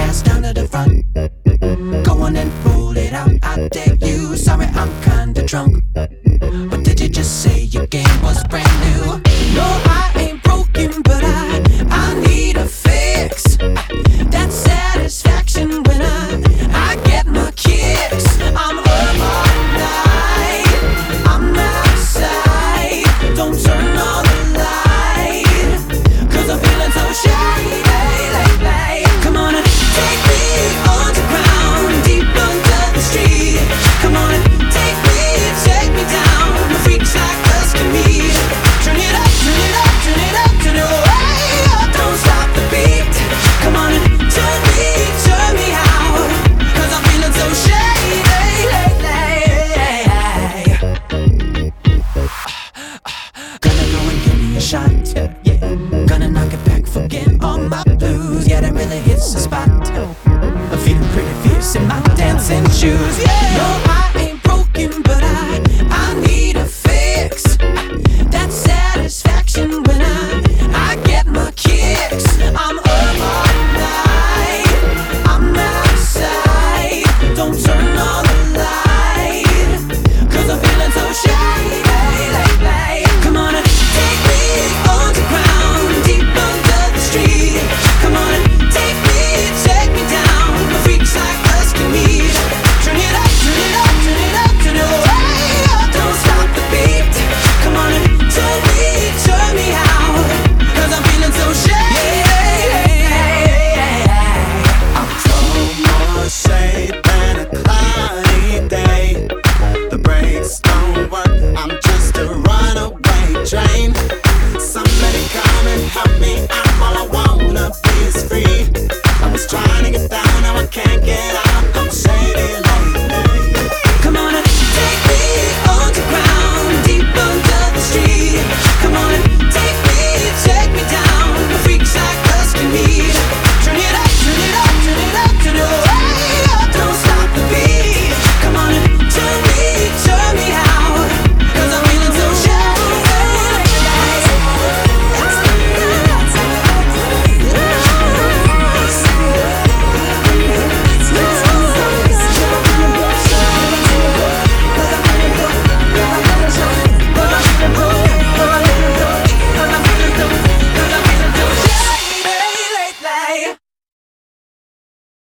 ass down to the front. Go on and pull it out, I dare you. Sorry, I'm kinda drunk. But did you just say your game was brand new? No, I ain't broken, but I need a fix. That satisfaction when I get my kicks. I'm up all night, I'm outside. Don't turn on the light, 'cause I'm feeling so shady lately. Come on and take me underground, deep under the street. Come on and take me down. The freaks like us can meet. Turn it up, turn it up, turn it up, turn it way up. Don't stop the beat. Come on and turn me out, 'cause I'm feeling so shady lately. Gonna go and give me a shot, yeah. Gonna knock it back, forget all my blues. Yeah, that really hits the spot. I'm feeling pretty fierce in my dancing shoes.